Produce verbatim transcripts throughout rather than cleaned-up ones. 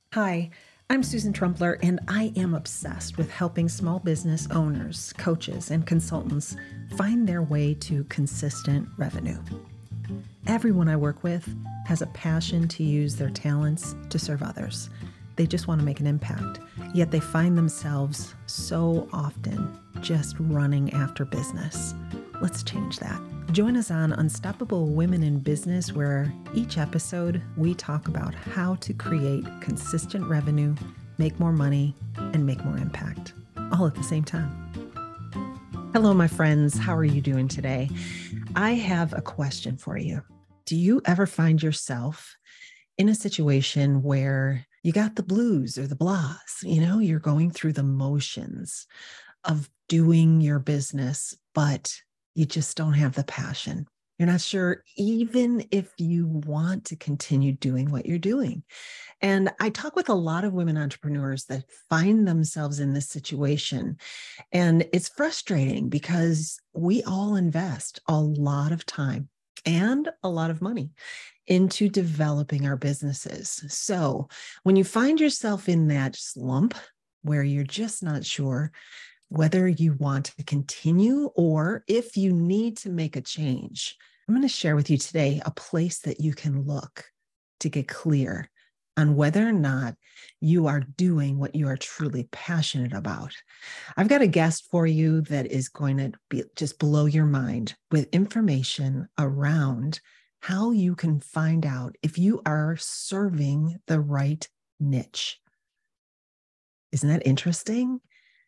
Hi, I'm Susan Trumpler, and I am obsessed with helping small business owners, coaches, and consultants find their way to consistent revenue. Everyone I work with has a passion to use their talents to serve others. They just want to make an impact, yet they find themselves so often just running after business. Let's change that. Join us on Unstoppable Women in Business, where each episode we talk about how to create consistent revenue, make more money, and make more impact, all at the same time. Hello, my friends. How are you doing today? I have a question for you. Do you ever find yourself in a situation where you got the blues or the blahs? You know, you're going through the motions of doing your business, but you just don't have the passion. You're not sure even if you want to continue doing what you're doing. And I talk with a lot of women entrepreneurs that find themselves in this situation. And it's frustrating because we all invest a lot of time and a lot of money into developing our businesses. So when you find yourself in that slump where you're just not sure whether you want to continue or if you need to make a change, I'm going to share with you today a place that you can look to get clear on whether or not you are doing what you are truly passionate about. I've got a guest for you that is going to be just blow your mind with information around how you can find out if you are serving the right niche. Isn't that interesting?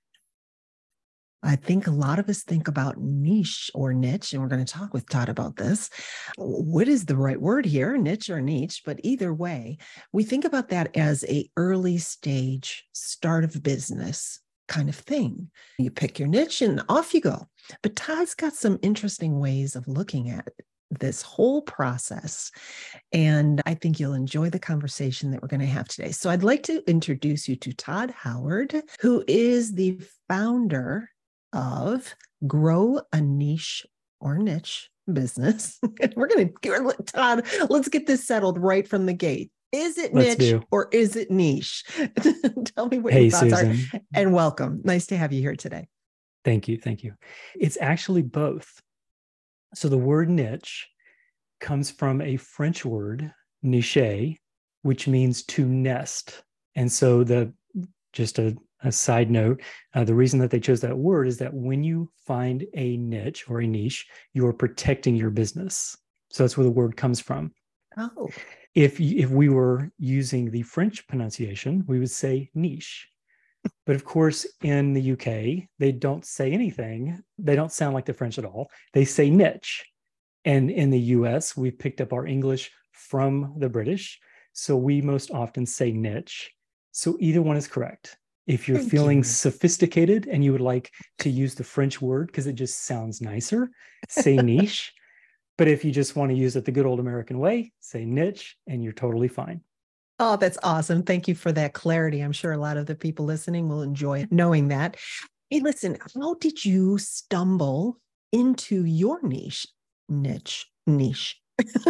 I think a lot of us think about niche or niche, and we're going to talk with Todd about this. What is the right word here, niche or niche? But either way, we think about that as a early stage start of business kind of thing. You pick your niche and off you go. But Todd's got some interesting ways of looking at this whole process. And I think you'll enjoy the conversation that we're going to have today. So I'd like to introduce you to Todd Howard, who is the founder of Grow a Niche or Niche Business. We're going to, Todd, let's get this settled right from the gate. Is it Let's niche do. or is it niche? Tell me what Hey, your thoughts Susan. are, and welcome. Nice to have you here today. Thank you. Thank you. It's actually both. So the word niche comes from a French word, nicher, which means to nest. And so the just a, a side note, uh, the reason that they chose that word is that when you find a niche or a niche, you are protecting your business. So that's where the word comes from. Oh, If, if we were using the French pronunciation, we would say niche. But of course, in the U K, they don't say anything. They don't sound like the French at all. They say niche. And in the U S, we picked up our English from the British. So we most often say niche. So either one is correct. If you're thank feeling you. sophisticated and you would like to use the French word because it just sounds nicer, say niche. But if you just want to use it the good old American way, say niche, and you're totally fine. Oh, that's awesome. Thank you for that clarity. I'm sure a lot of the people listening will enjoy knowing that. Hey, listen, how did you stumble into your niche? Niche, niche.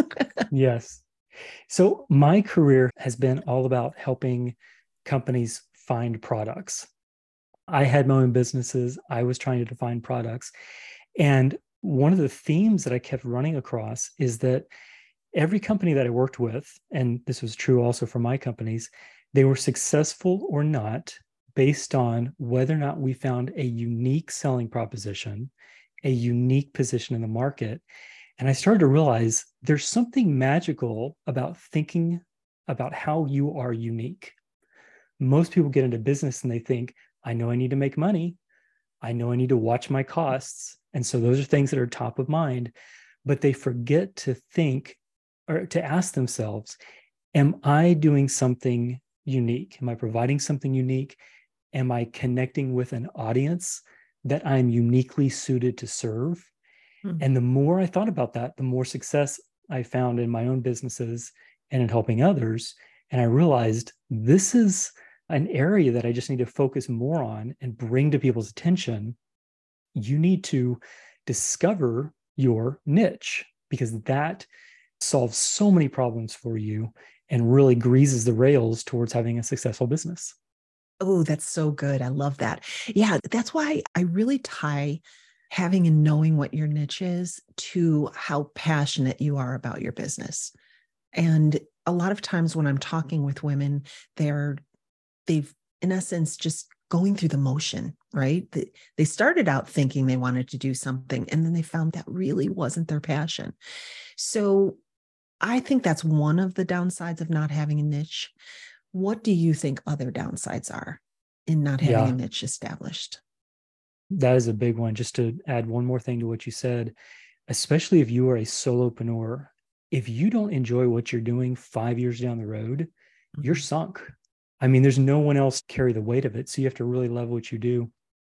Yes. So my career has been all about helping companies find products. I had my own businesses. I was trying to define products. And one of the themes that I kept running across is that every company that I worked with, and this was true also for my companies, they were successful or not based on whether or not we found a unique selling proposition, a unique position in the market. And I started to realize there's something magical about thinking about how you are unique. Most people get into business and they think, I know I need to make money. I know I need to watch my costs. And so those are things that are top of mind, but they forget to think or to ask themselves, am I doing something unique? Am I providing something unique? Am I connecting with an audience that I'm uniquely suited to serve? Hmm. And the more I thought about that, the more success I found in my own businesses and in helping others. And I realized this is an area that I just need to focus more on and bring to people's attention. You need to discover your niche because that solves so many problems for you and really greases the rails towards having a successful business. Oh, that's so good. I love that. Yeah, that's why I really tie having and knowing what your niche is to how passionate you are about your business. And a lot of times when I'm talking with women, they're, they've, in essence, just going through the motion, right? They started out thinking they wanted to do something, and then they found that really wasn't their passion. So I think that's one of the downsides of not having a niche. What do you think other downsides are in not having Yeah, a niche established? that is a big one. Just to add one more thing to what you said, especially if you are a solopreneur, if you don't enjoy what you're doing five years down the road, mm-hmm. you're sunk. I mean, there's no one else to carry the weight of it. So you have to really love what you do.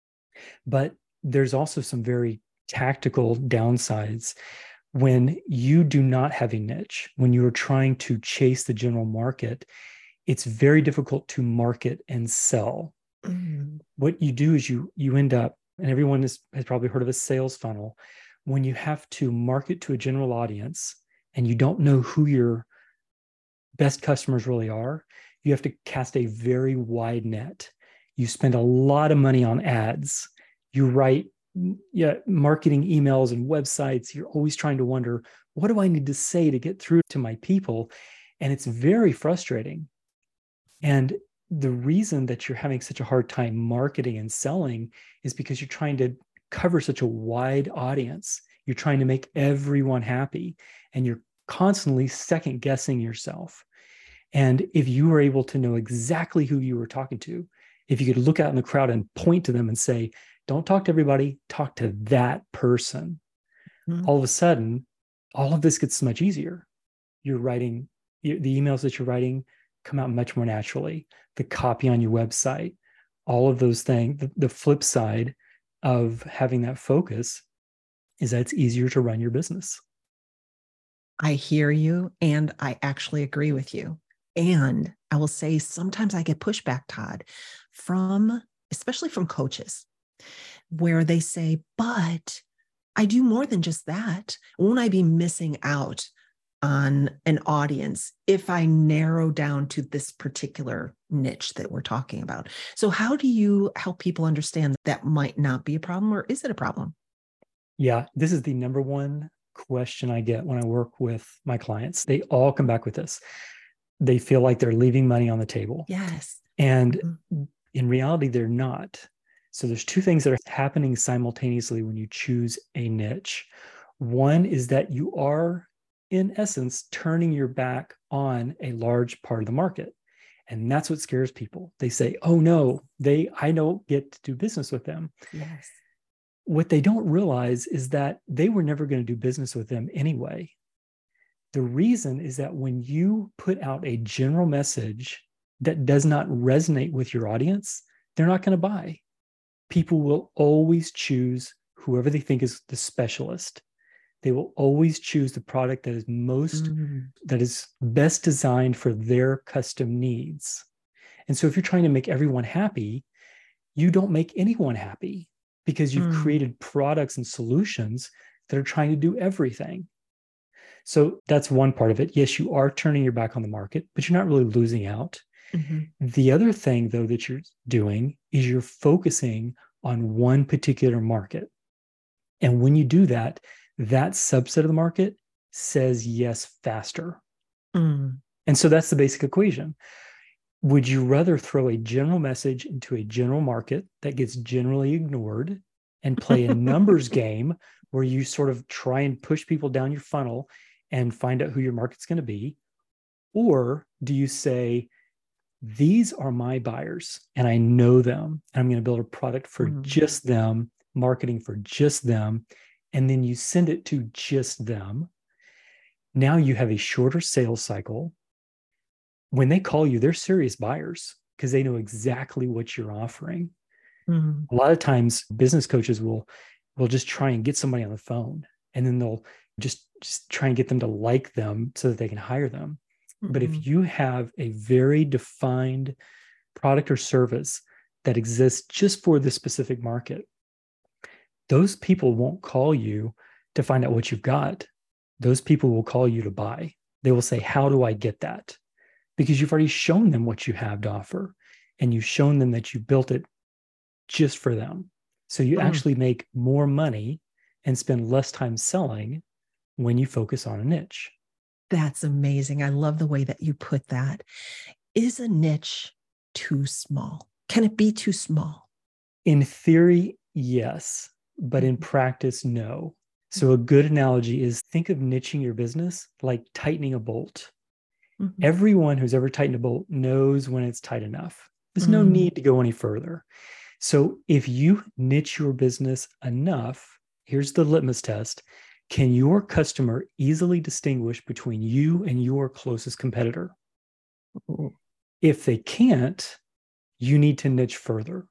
But there's also some very tactical downsides. When you do not have a niche, when you are trying to chase the general market, it's very difficult to market and sell. Mm-hmm. What you do is you you end up, and everyone is, has probably heard of a sales funnel, when you have to market to a general audience and you don't know who your best customers really are, you have to cast a very wide net. You spend a lot of money on ads. You write yeah, marketing emails and websites. You're always trying to wonder, what do I need to say to get through to my people? And it's very frustrating. And the reason that you're having such a hard time marketing and selling is because you're trying to cover such a wide audience. You're trying to make everyone happy, and you're constantly second guessing yourself. And if you were able to know exactly who you were talking to, if you could look out in the crowd and point to them and say, don't talk to everybody, talk to that person. Mm-hmm. All of a sudden, all of this gets much easier. You're writing, the emails that you're writing come out much more naturally. The copy on your website, all of those things. The, the flip side of having that focus is that it's easier to run your business. I hear you, and I actually agree with you. And I will say sometimes I get pushback, Todd, from, especially from coaches, where they say, but I do more than just that. Won't I be missing out on an audience if I narrow down to this particular niche that we're talking about? So how do you help people understand that that might not be a problem, or is it a problem? Yeah, this is the number one question I get when I work with my clients. They all come back with this. They feel like they're leaving money on the table. Yes. And mm-hmm. in reality, they're not. So there's two things that are happening simultaneously when you choose a niche. One is that you are, in essence, turning your back on a large part of the market. And that's what scares people. They say, oh no, they I don't get to do business with them. Yes. What they don't realize is that they were never going to do business with them anyway. The reason is that when you put out a general message that does not resonate with your audience, they're not going to buy. People will always choose whoever they think is the specialist. They will always choose the product that is most, mm-hmm. that is best designed for their custom needs. And so if you're trying to make everyone happy, you don't make anyone happy, because you've mm. created products and solutions that are trying to do everything. So that's one part of it. Yes, you are turning your back on the market, but you're not really losing out. Mm-hmm. The other thing, though, that you're doing is you're focusing on one particular market. And when you do that, that subset of the market says yes faster. Mm. And so that's the basic equation. Would you rather throw a general message into a general market that gets generally ignored and play a numbers game where you sort of try and push people down your funnel and find out who your market's going to be? Or do you say, these are my buyers and I know them, and I'm going to build a product for mm. just them, marketing for just them, and then you send it to just them? Now you have a shorter sales cycle. When they call you, they're serious buyers because they know exactly what you're offering. Mm-hmm. A lot of times business coaches will, will just try and get somebody on the phone, and then they'll just, just try and get them to like them so that they can hire them. Mm-hmm. But if you have a very defined product or service that exists just for this specific market, those people won't call you to find out what you've got. Those people will call you to buy. They will say, how do I get that? because you've already shown them what you have to offer and you've shown them that you built it just for them. So you Mm, actually make more money and spend less time selling when you focus on a niche. that's amazing. I love the way that you put that. Is a niche too small? Can it be too small? In theory, yes, but in Mhm. practice, no. So a good analogy is think of niching your business like tightening a bolt. Mhm. Everyone who's ever tightened a bolt knows when it's tight enough. There's no Mm, need to go any further. So if you niche your business enough, here's the litmus test. Can your customer easily distinguish between you and your closest competitor? mm, If they can't, you need to niche further.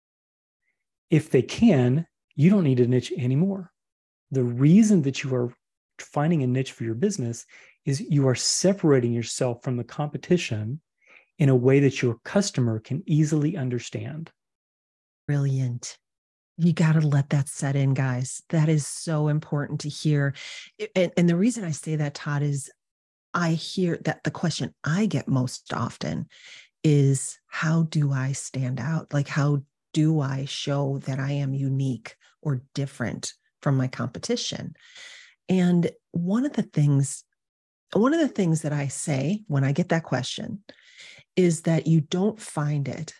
If they can, you don't need to niche anymore. The reason that you are finding a niche for your business is you are separating yourself from the competition in a way that your customer can easily understand. brilliant. You got to let that set in, guys. That is so important to hear. And, and the reason I say that, Todd, is I hear that the question I get most often is how do I stand out? Like, how do I show that I am unique or different from my competition? And one of the things, one of the things that I say when I get that question is that you don't find it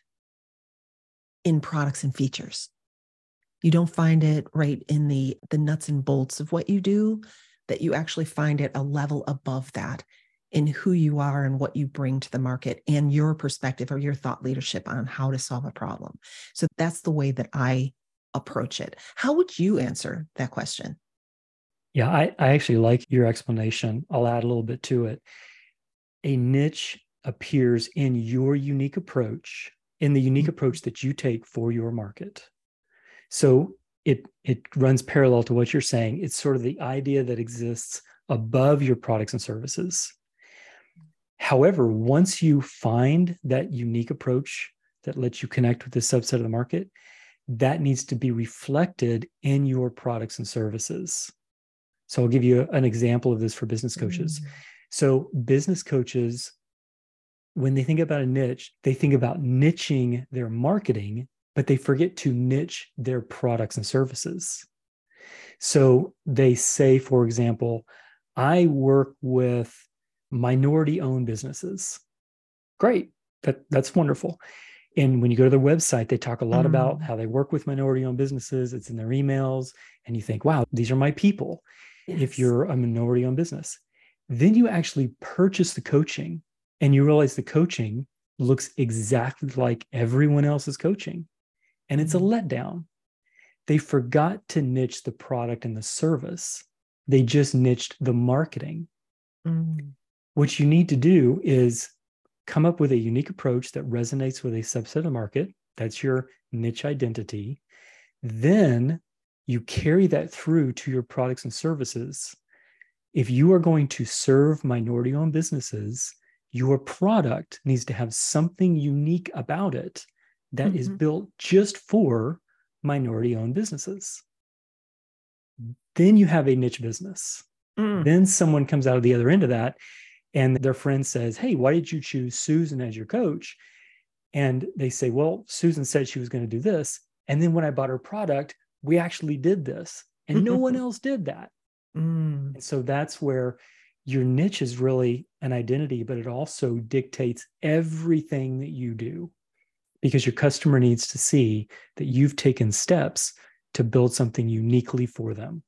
in products and features. You don't find it right in the the nuts and bolts of what you do, that you actually find it a level above that in who you are and what you bring to the market and your perspective or your thought leadership on how to solve a problem. So that's the way that I approach it. How would you answer that question? Yeah, I, I actually like your explanation. I'll add a little bit to it. A niche appears in your unique approach, in the unique approach that you take for your market. So it it runs parallel to what you're saying. It's sort of the idea that exists above your products and services. However, once you find that unique approach that lets you connect with this subset of the market, that needs to be reflected in your products and services. So I'll give you an example of this for business coaches. Mm, So business coaches, when they think about a niche, they think about niching their marketing, but they forget to niche their products and services. So they say, for example, I work with minority owned businesses. Great. That, that's wonderful. And when you go to their website, they talk a lot about mm, how they work with minority owned businesses. It's in their emails. And you think, wow, these are my people if yes. you're a minority owned business. Then you actually purchase the coaching and you realize the coaching looks exactly like everyone else's coaching. And it's a Mm, letdown. They forgot to niche the product and the service. They just niched the marketing. mm, What you need to do is come up with a unique approach that resonates with a subset of the market. That's your niche identity. Then you carry that through to your products and services. If you are going to serve minority owned businesses, your product needs to have something unique about it that is mhm, built just for minority owned businesses. Then you have a niche business. mm. Then someone comes out of the other end of that and their friend says, hey, why did you choose Susan as your coach? And they say, well, Susan said she was going to do this. And then when I bought her product, we actually did this. And no one else did that. Mm. And so that's where your niche is really an identity, but it also dictates everything that you do because your customer needs to see that you've taken steps to build something uniquely for them.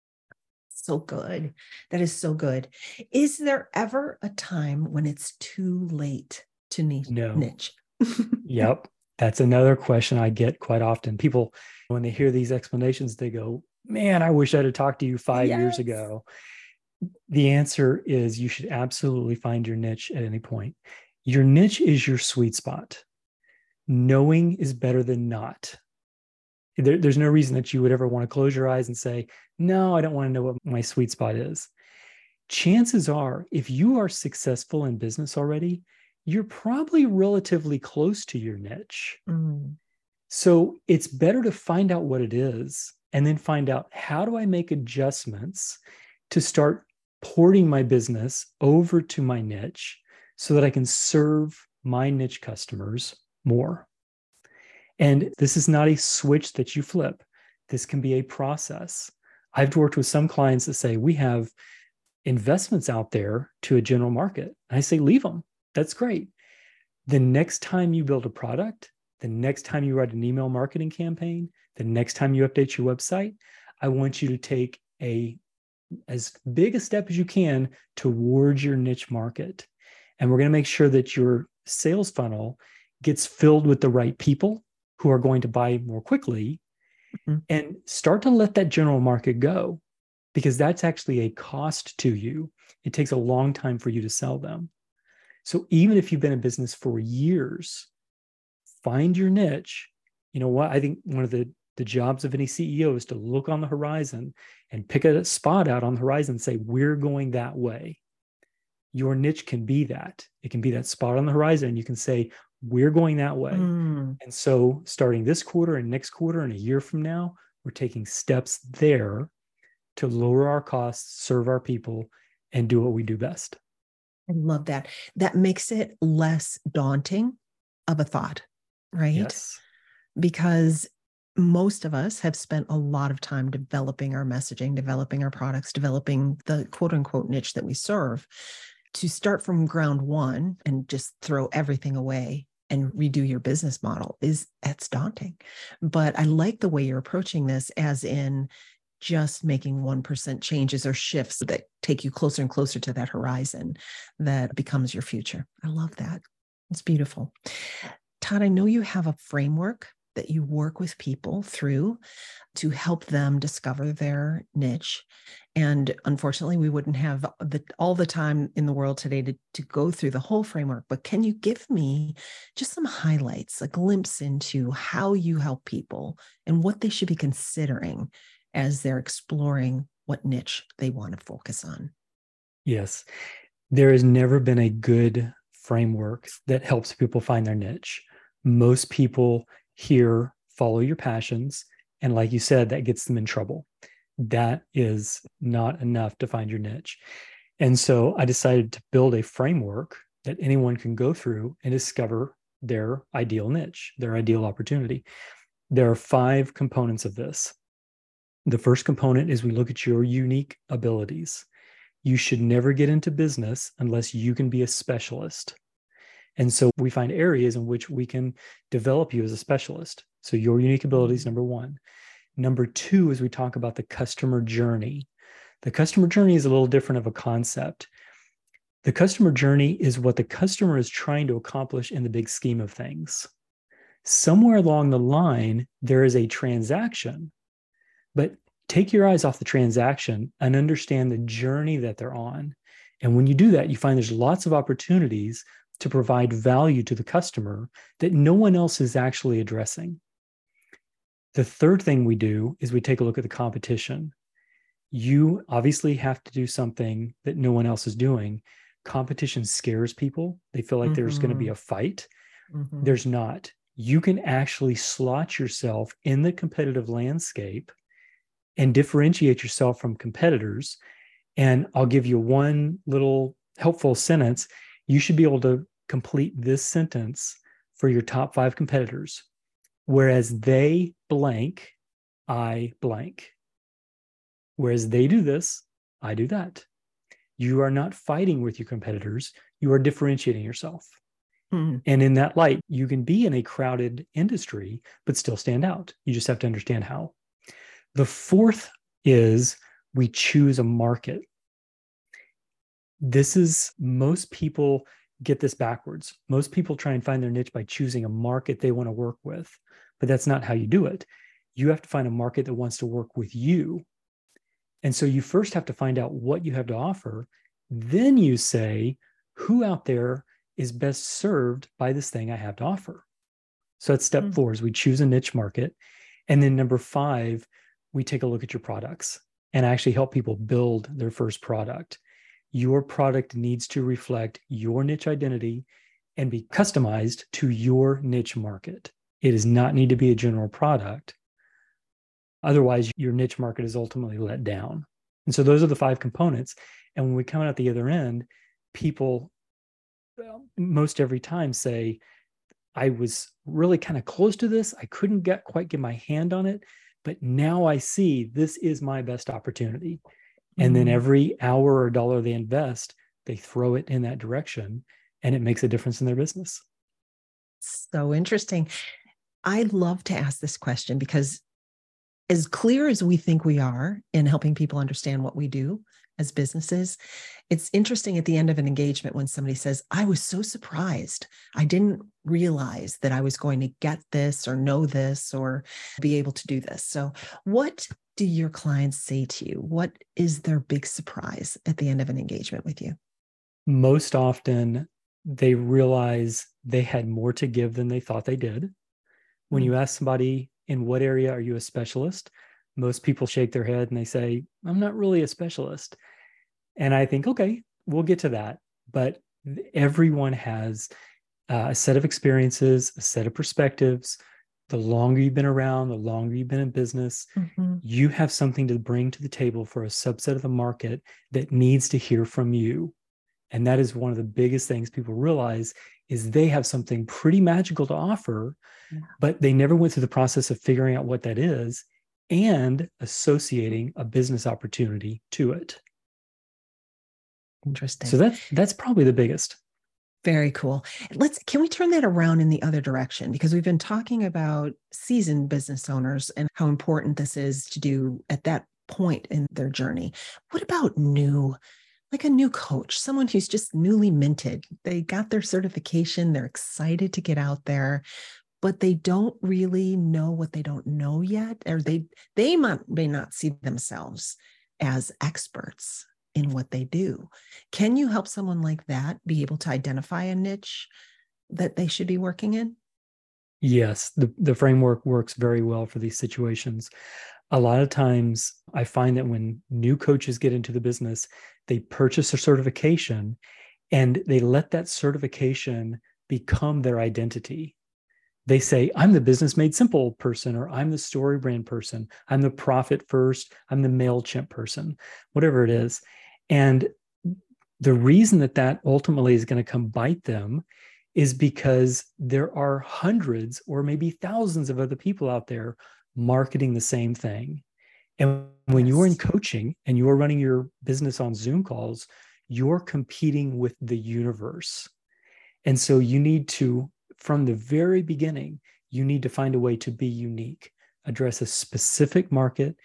So good. That is so good. Is there ever a time when it's too late to No. niche? Yep. That's another question I get quite often. People, when they hear these explanations, they go, man, I wish I'd have talked to you five years Yes. ago. The answer is you should absolutely find your niche at any point. Your niche is your sweet spot. Knowing is better than not. There, there's no reason that you would ever want to close your eyes and say, no, I don't want to know what my sweet spot is. Chances are, if you are successful in business already, you're probably relatively close to your niche. Mm, So it's better to find out what it is and then find out how do I make adjustments to start porting my business over to my niche so that I can serve my niche customers more. And this is not a switch that you flip. This can be a process. I've worked with some clients that say, we have investments out there to a general market. I say, leave them. That's great. The next time you build a product, the next time you write an email marketing campaign, the next time you update your website, I want you to take a as big a step as you can towards your niche market. And we're going to make sure that your sales funnel gets filled with the right people who are going to buy more quickly, mm-hmm. and start to let that general market go, because that's actually a cost to you. It takes a long time for you to sell them. So even if you've been in business for years, find your niche. You know what? I think one of the, the jobs of any C E O is to look on the horizon and pick a spot out on the horizon and say, we're going that way. Your niche can be that. It can be that spot on the horizon. You can say, we're going that way. Mm. And so starting this quarter and next quarter and a year from now, we're taking steps there to lower our costs, serve our people, and do what we do best. I love that. That makes it less daunting of a thought, right? Yes. Because most of us have spent a lot of time developing our messaging, developing our products, developing the quote unquote niche that we serve. To start from ground one and just throw everything away and redo your business model is, that's daunting. But I like the way you're approaching this, as in just making one percent changes or shifts that take you closer and closer to that horizon that becomes your future. I love that. It's beautiful. Todd, I know you have a framework that you work with people through to help them discover their niche. And unfortunately, we wouldn't have the, all the time in the world today to, to go through the whole framework. But can you give me just some highlights, a glimpse into how you help people and what they should be considering as they're exploring what niche they want to focus on? Yes. There has never been a good framework that helps people find their niche. Most people here follow your passions. And like you said, that gets them in trouble. That is not enough to find your niche. And so I decided to build a framework that anyone can go through and discover their ideal niche, their ideal opportunity. There are five components of this. The first component is we look at your unique abilities. You should never get into business unless you can be a specialist. And so we find areas in which we can develop you as a specialist. So your unique abilities, number one. Number two is we talk about the customer journey. The customer journey is a little different of a concept. The customer journey is what the customer is trying to accomplish in the big scheme of things. Somewhere along the line, there is a transaction, but take your eyes off the transaction and understand the journey that they're on. And when you do that, you find there's lots of opportunities to provide value to the customer that no one else is actually addressing. The third thing we do is we take a look at the competition. You obviously have to do something that no one else is doing. Competition scares people. They feel like mm-hmm. there's going to be a fight. Mm-hmm. There's not. You can actually slot yourself in the competitive landscape and differentiate yourself from competitors. And I'll give you one little helpful sentence. You should be able to complete this sentence for your top five competitors. Whereas they blank, I blank. Whereas they do this, I do that. You are not fighting with your competitors. You are differentiating yourself. Mm-hmm. And in that light, you can be in a crowded industry, but still stand out. You just have to understand how. The fourth is we choose a market. This is, most people get this backwards. Most people try and find their niche by choosing a market they want to work with, but that's not how you do it. You have to find a market that wants to work with you. And so you first have to find out what you have to offer. Then you say, who out there is best served by this thing I have to offer? So that's step mm-hmm. four, is we choose a niche market. And then number five, we take a look at your products and actually help people build their first product. Your product needs to reflect your niche identity and be customized to your niche market. It does not need to be a general product. Otherwise, your niche market is ultimately let down. And so those are the five components. And when we come out at the other end, people most every time say, I was really kind of close to this. I couldn't get quite get my hand on it, but now I see this is my best opportunity. And then every hour or dollar they invest, they throw it in that direction, and it makes a difference in their business. So interesting. I love to ask this question because as clear as we think we are in helping people understand what we do as businesses, it's interesting at the end of an engagement when somebody says, I was so surprised. I didn't realize that I was going to get this or know this or be able to do this. So what do your clients say to you? What is their big surprise at the end of an engagement with you? Most often, they realize they had more to give than they thought they did. When you ask somebody, in what area are you a specialist? Most people shake their head and they say, I'm not really a specialist. And I think, okay, we'll get to that. But everyone has uh, a set of experiences, a set of perspectives. The longer you've been around, the longer you've been in business, mm-hmm. you have something to bring to the table for a subset of the market that needs to hear from you. And that is one of the biggest things people realize is they have something pretty magical to offer, yeah. but they never went through the process of figuring out what that is and associating a business opportunity to it. Interesting. So that's, that's probably the biggest. Very cool. Let's, can we turn that around in the other direction? Because we've been talking about seasoned business owners and how important this is to do at that point in their journey. What about new, like a new coach, someone who's just newly minted? They got their certification, they're excited to get out there, but they don't really know what they don't know yet, or they, they might, may not see themselves as experts in what they do. Can you help someone like that be able to identify a niche that they should be working in? Yes, the, the framework works very well for these situations. A lot of times I find that when new coaches get into the business, they purchase a certification and they let that certification become their identity. They say, I'm the Business Made Simple person, or I'm the Story Brand person. I'm the Profit First. I'm the MailChimp person, whatever it is. And the reason that that ultimately is going to come bite them is because there are hundreds or maybe thousands of other people out there marketing the same thing. And when yes. you're in coaching and you're running your business on Zoom calls, you're competing with the universe. And so you need to, from the very beginning, you need to find a way to be unique, address a specific market,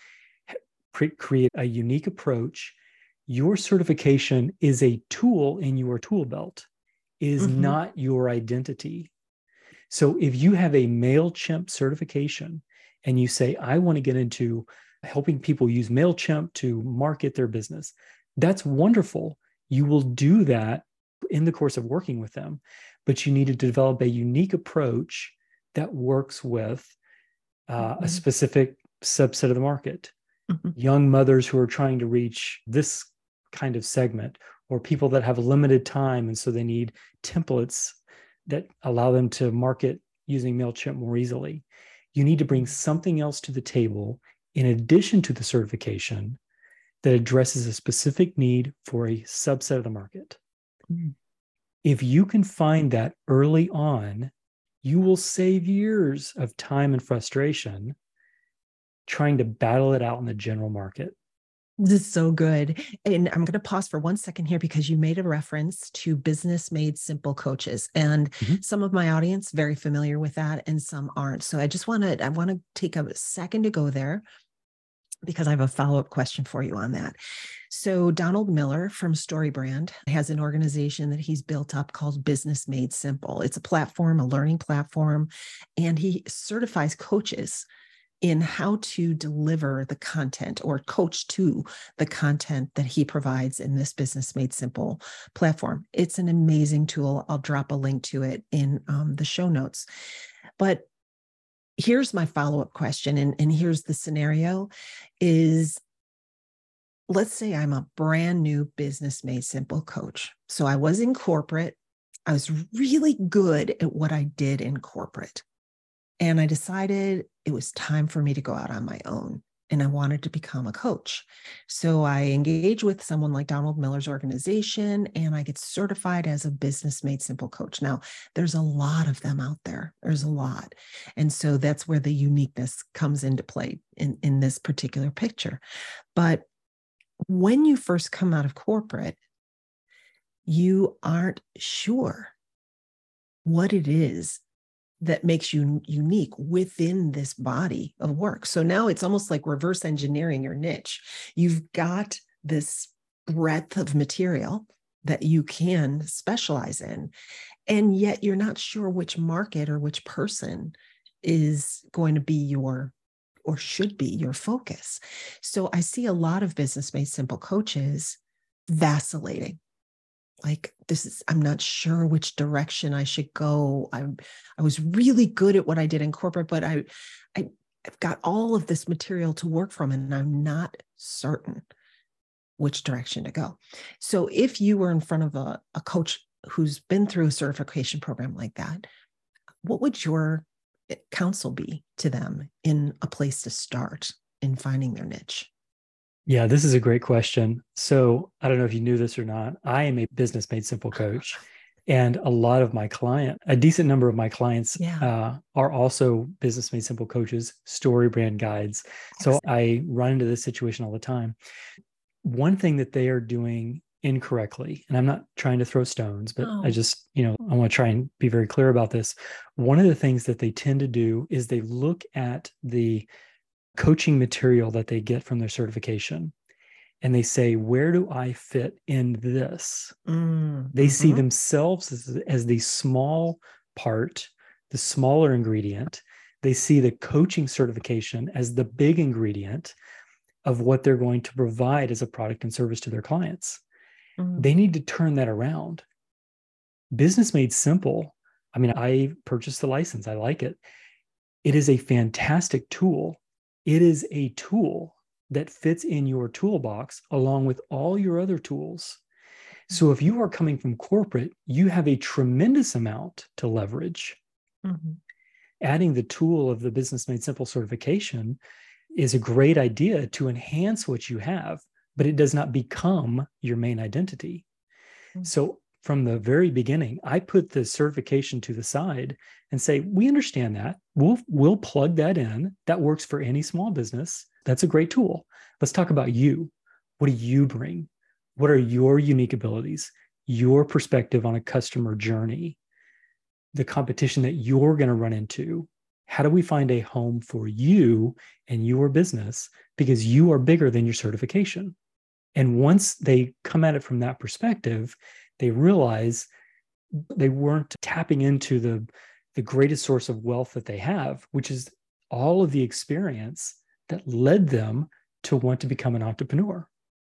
create a unique approach. Your certification is a tool in your tool belt, is mm-hmm. not your identity. So if you have a MailChimp certification and you say, I want to get into helping people use MailChimp to market their business, that's wonderful. You will do that in the course of working with them, but you need to develop a unique approach that works with uh, mm-hmm. a specific subset of the market. Mm-hmm. Young mothers who are trying to reach this kind of segment, or people that have limited time and so they need templates that allow them to market using MailChimp more easily. You need to bring something else to the table in addition to the certification that addresses a specific need for a subset of the market. Mm-hmm. If you can find that early on, you will save years of time and frustration trying to battle it out in the general market. This is so good. And I'm going to pause for one second here because you made a reference to Business Made Simple coaches. And mm-hmm. some of my audience very familiar with that and some aren't. So I just want to, I want to take a second to go there because I have a follow-up question for you on that. So Donald Miller from Story Brand has an organization that he's built up called Business Made Simple. It's a platform, a learning platform, and he certifies coaches in how to deliver the content or coach to the content that he provides in this Business Made Simple platform. It's an amazing tool. I'll drop a link to it in um, the show notes. But here's my follow-up question, and, and here's the scenario is, let's say I'm a brand new Business Made Simple coach. So I was in corporate. I was really good at what I did in corporate. And I decided it was time for me to go out on my own and I wanted to become a coach. So I engage with someone like Donald Miller's organization, and I get certified as a Business Made Simple coach. Now, there's a lot of them out there. There's a lot. And so that's where the uniqueness comes into play in, in this particular picture. But when you first come out of corporate, you aren't sure what it is that makes you unique within this body of work. So now it's almost like reverse engineering your niche. You've got this breadth of material that you can specialize in, and yet you're not sure which market or which person is going to be your, or should be your focus. So I see a lot of Business Made Simple coaches vacillating. Like, this is, I'm not sure which direction I should go. I'm, I was really good at what I did in corporate, but I, I, I've got all of this material to work from, and I'm not certain which direction to go. So if you were in front of a, a coach who's been through a certification program like that, what would your counsel be to them in a place to start in finding their niche? Yeah, this is a great question. So I don't know if you knew this or not. I am a Business Made Simple coach, and a lot of my client, a decent number of my clients yeah. uh, are also Business Made Simple coaches, story brand guides. So I run into this situation all the time. One thing that they are doing incorrectly, and I'm not trying to throw stones, but Oh. I just, you know, I want to try and be very clear about this. One of the things that they tend to do is they look at the coaching material that they get from their certification, and they say, where do I fit in this? Mm, they mm-hmm. see themselves as, as the small part, the smaller ingredient. They see the coaching certification as the big ingredient of what they're going to provide as a product and service to their clients. Mm. They need to turn that around. Business Made Simple, I mean, I purchased the license. I like it. It is a fantastic tool. It is a tool that fits in your toolbox along with all your other tools. So if you are coming from corporate, you have a tremendous amount to leverage. Mm-hmm. Adding the tool of the Business Made Simple certification is a great idea to enhance what you have, but it does not become your main identity. Mm-hmm. So from the very beginning, I put the certification to the side and say, we understand that. We'll, we'll plug that in. That works for any small business. That's a great tool. Let's talk about you. What do you bring? What are your unique abilities? Your perspective on a customer journey? The competition that you're going to run into? How do we find a home for you and your business? Because you are bigger than your certification. And once they come at it from that perspective, they realize they weren't tapping into the, the greatest source of wealth that they have, which is all of the experience that led them to want to become an entrepreneur.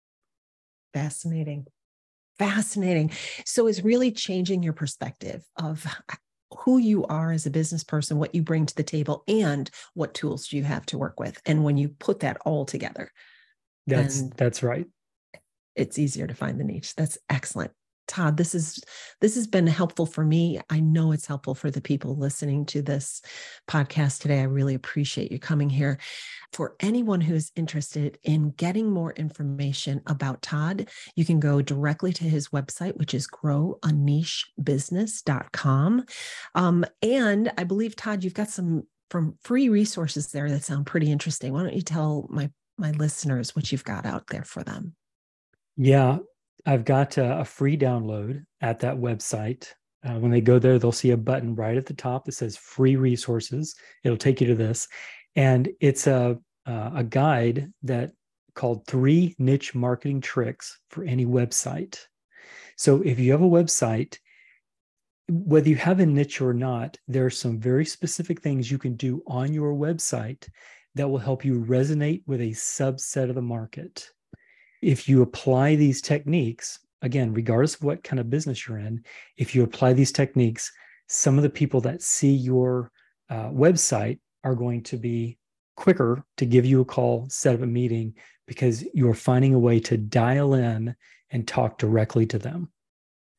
Fascinating. Fascinating. So it's really changing your perspective of who you are as a business person, what you bring to the table, and what tools do you have to work with. And when you put that all together, that's that's right. It's easier to find the niche. That's excellent. Todd, this is this has been helpful for me. I know it's helpful for the people listening to this podcast today. I really appreciate you coming here. For anyone who's interested in getting more information about Todd, you can go directly to his website, which is grow a niche business dot com. Um, and I believe, Todd, you've got some from free resources there that sound pretty interesting. Why don't you tell my my listeners what you've got out there for them? Yeah. I've got a, a free download at that website. Uh, when they go there, they'll see a button right at the top that says free resources. It'll take you to this. And it's a, uh, a guide that called three niche marketing tricks for any website. So if you have a website, whether you have a niche or not, there are some very specific things you can do on your website that will help you resonate with a subset of the market. If you apply these techniques, again, regardless of what kind of business you're in, if you apply these techniques, some of the people that see your uh, website are going to be quicker to give you a call, set up a meeting, because you're finding a way to dial in and talk directly to them.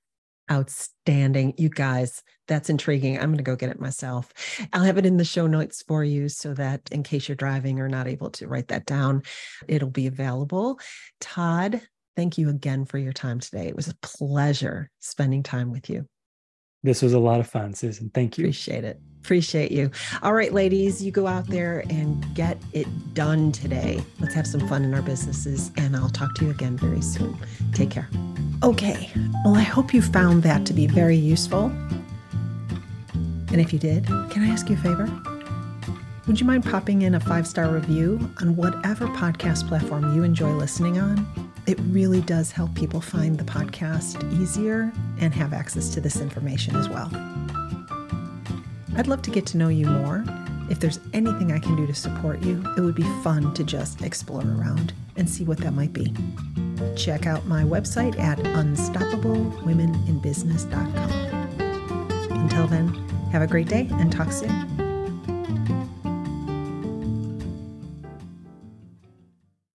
Outstanding. You guys, that's intriguing. I'm going to go get it myself. I'll have it in the show notes for you so that in case you're driving or not able to write that down, it'll be available. Todd, thank you again for your time today. It was a pleasure spending time with you. This was a lot of fun, Susan. Thank you. Appreciate it. Appreciate you. All right, ladies, you go out there and get it done today. Let's have some fun in our businesses, and I'll talk to you again very soon. Take care. Okay. Well, I hope you found that to be very useful. And if you did, can I ask you a favor? Would you mind popping in a five-star review on whatever podcast platform you enjoy listening on? It really does help people find the podcast easier and have access to this information as well. I'd love to get to know you more. If there's anything I can do to support you, it would be fun to just explore around and see what that might be. Check out my website at unstoppable women in business dot com. Until then, have a great day and talk soon.